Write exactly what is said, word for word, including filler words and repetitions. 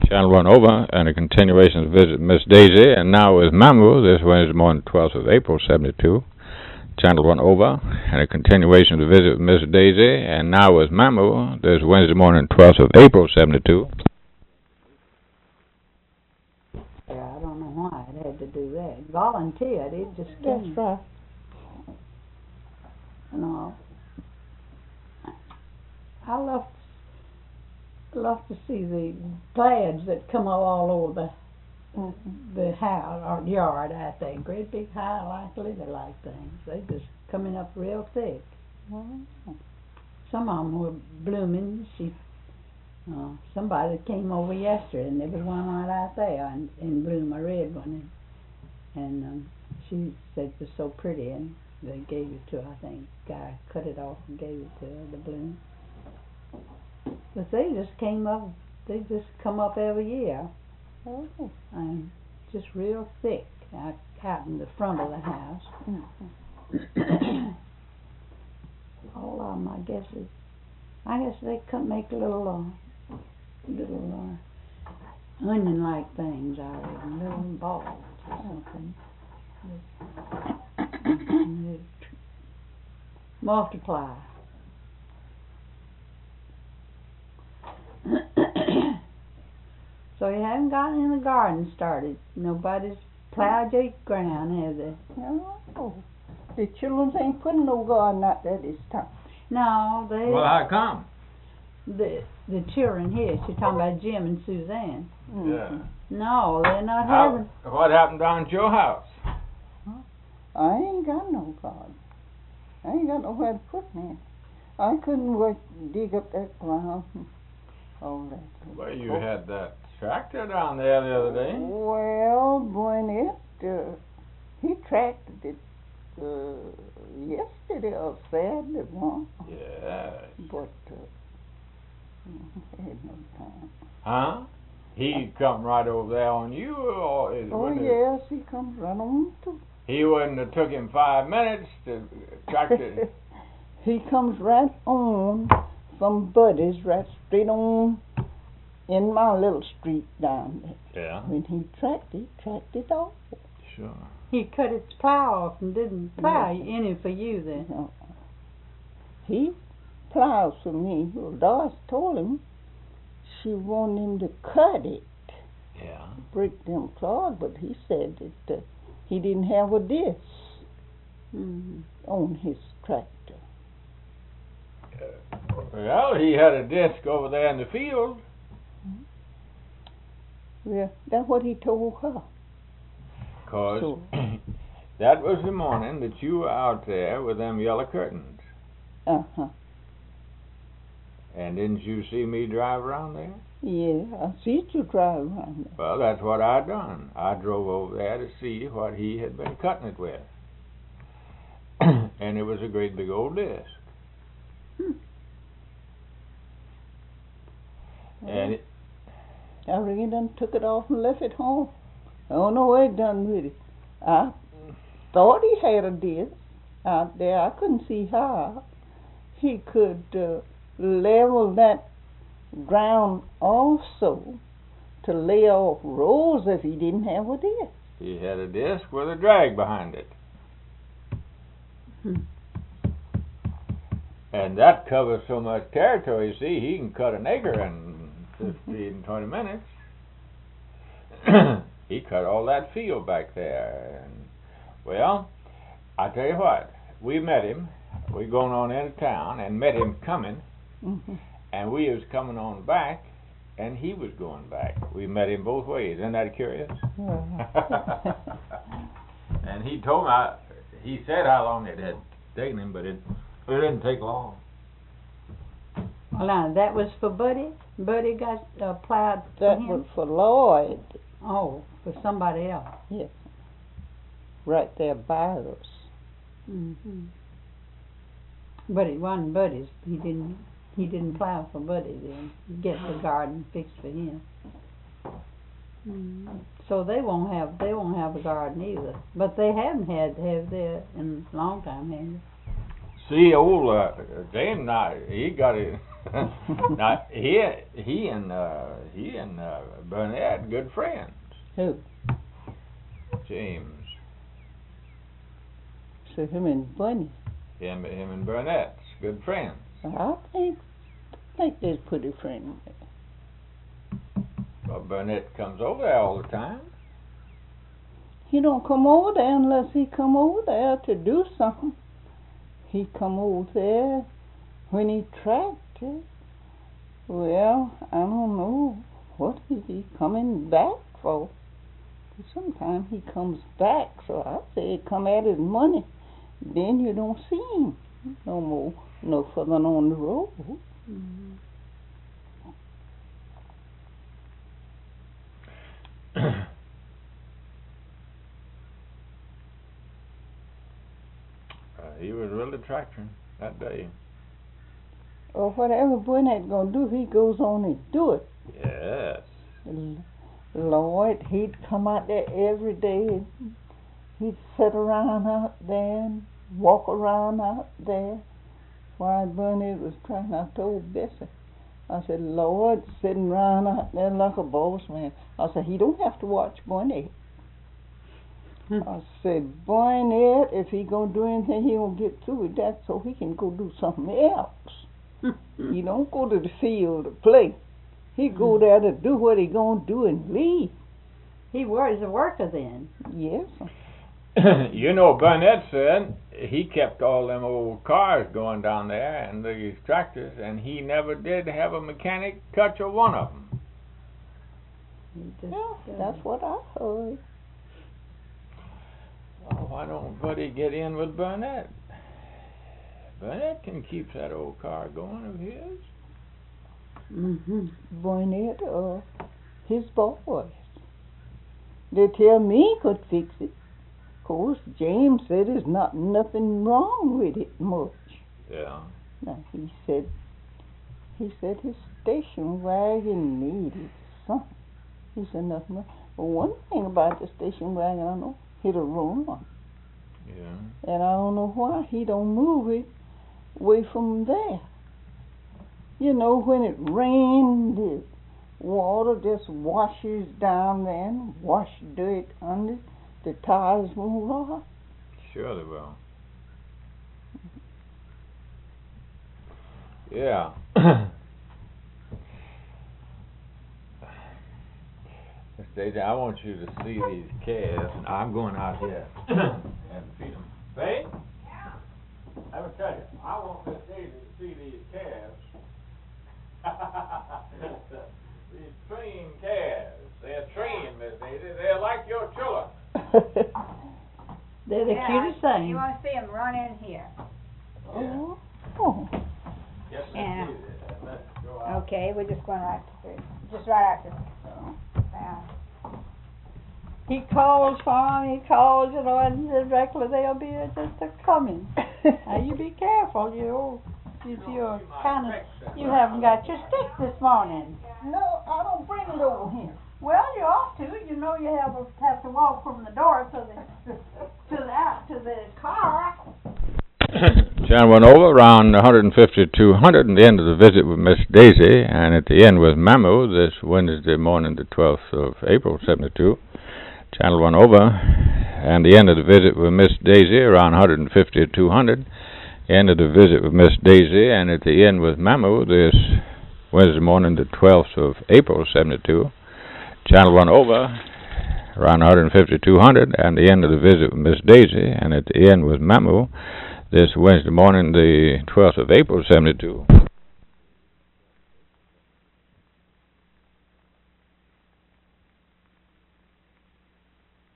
Channel one over, and a continuation of Visit Miss Daisy, and now with Mambo this Wednesday morning, twelfth of April, seventy-two. Channel one over, and a continuation of Visit Miss Daisy, and now with Mambo this Wednesday morning, twelfth of April, seventy-two. Yeah, I don't know why it had to do that. Volunteered, it just came. That's right. And all. I love love to see the plaids that come up all over the mm-hmm. the house or yard. I think great big high like lily like things. They just coming up real thick. Mm-hmm. Some of them were blooming. She, uh, somebody came over yesterday, and there was one right out there and in bloom, a red one, and, and um, she said it was so pretty, and they gave it to her. I think guy cut it off and gave it to her, the bloom. But they just came up, they just come up every year. Oh. And just real thick out, out in the front of the house. Mm-hmm. All of them, I guess, is, I guess they could make little, uh, little uh, onion-like things out of them, little balls or something. And they multiply. So you haven't gotten in the garden started. Nobody's plowed your ground, have they? No. The children ain't putting no garden out there this time. No, they... Well, how come? The the children here, she's talking about Jim and Suzanne. Mm-hmm. Yeah. No, they're not how, having... What happened down at your house? I ain't got no garden. I ain't got nowhere to put me. I couldn't work, dig up that ground. All that. Well, you oh. had that tractor down there the other day. Well, when it, uh, he tractored it uh, yesterday or Saturday one. Yes. But uh, I had no time. Huh? He come right over there on you, or is oh yes, he comes right on too. He wouldn't have took him five minutes to tractor. He comes right on from Buddy's, right straight on in my little street down there. Yeah. When he tracked it, tracked it off. Sure. He cut its plow off and didn't plow yeah. any for you then. No. He plows for me. Well, Doris told him she wanted him to cut it. Yeah. Break them claws, but he said that uh, he didn't have a disc mm-hmm. on his tractor. Uh, well, he had a disc over there in the field. Well, that's what he told her. Because so, that was the morning that you were out there with them yellow curtains. Uh-huh. And didn't you see me drive around there? Yeah, I see you drive around there. Well, that's what I done. I drove over there to see what he had been cutting it with. And it was a great big old disc. Hmm. And it, I reckon he done took it off and left it home. I don't know what he done with it. I thought he had a disc out there. I couldn't see how he could uh, level that ground also to lay off rows if he didn't have a disc. He had a disc with a drag behind it. Hmm. And that covers so much territory, you see, he can cut an acre in fifteen, twenty minutes. He cut all that field back there. And, well, I tell you what, we met him. We going on into town and met him coming. Mm-hmm. And we was coming on back, and he was going back. We met him both ways. Isn't that curious? Yeah. And he told me, I, he said how long it had taken him, but it, it didn't take long. Well, now, that was for Buddy? Buddy got uh, plowed for That him? was for Lloyd. Oh, for somebody else. Yes. Right there by us. Mm-hmm. But it wasn't Buddy's. He didn't he didn't plow for Buddy then. Get the garden fixed for him. Mm-hmm. So they won't have they won't have a garden either. But they haven't had have there in a long time, have they? See, old uh, James, now, he got it. Now he he and uh, he and uh, Burnett good friends. Who? James. So him and Bunny. Him him and Burnett's good friends. I think I think they're pretty friendly. Well, Burnett comes over there all the time. He don't come over there unless he come over there to do something. He come over there when he tracked it. Well, I don't know. What is he coming back for? Sometimes he comes back, so I say come at his money. Then you don't see him no more, no further on the road. Mm-hmm. uh, he was really tractoring that day. Or whatever Burnett gonna do, he goes on and do it. Yes. Lord, he'd come out there every day and he'd sit around out there and walk around out there while Burnett was trying. I told Bessie, I said, Lord, sitting around out there like a boss man. I said, he don't have to watch Burnett. I said, Burnett, if he gonna do anything, he gonna get through with that so he can go do something else. He don't go to the field to play. He go there to do what he gonna do and leave. He was a worker then. Yes. You know, Burnett said he kept all them old cars going down there and these tractors, and he never did have a mechanic touch a one of them. He just, Yeah, uh, that's what I heard. Well, why don't Buddy get in with Burnett? Burnett can keep that old car going of his. mm-hmm. Burnett or his boys. They tell me he could fix it. Of course, James said there's not nothing wrong with it much. Yeah. Now, he said, he said his station wagon needed something. He said nothing wrong. But one thing about the station wagon, I know, it'll run. Yeah. And I don't know why he don't move it away from there. You know, when it rains, the water just washes down there and wash dirt under. The tires won't rot. Sure they will. Yeah. Miss Daisy, I want you to see these calves, and I'm going out here and feed them. Babe? Yeah. Let me tell you, I want Miss Daisy to see these calves. These trained calves. They're trained, Miss Daisy. They're like your children. They're the Yeah, cutest thing. You want to see them run in here? Oh. Oh. Yes, Miss Yeah. Daisy. And let's go out. Okay, we're just going right to just right after. Yeah. He calls for 'em, he calls, you know, and directly they'll be just a coming. Now you be careful, you. If you're kind of, you haven't got your stick this morning. No, I don't bring it over here. Well, you ought to. You know you have have to walk from the door to the to the out to the car. John went over around one fifty to two hundred and the end of the visit with Miss Daisy, and at the end with Mamu this Wednesday morning, the twelfth of April, seventy-two. Channel went over, and the end of the visit with Miss Daisy around one fifty to two hundred. End of the visit with Miss Daisy, and at the end with Mamu this Wednesday morning, the twelfth of April, seventy-two. Channel went over around one fifty to two hundred, and the end of the visit with Miss Daisy, and at the end with Mamu this Wednesday morning, the twelfth of April, seventy-two.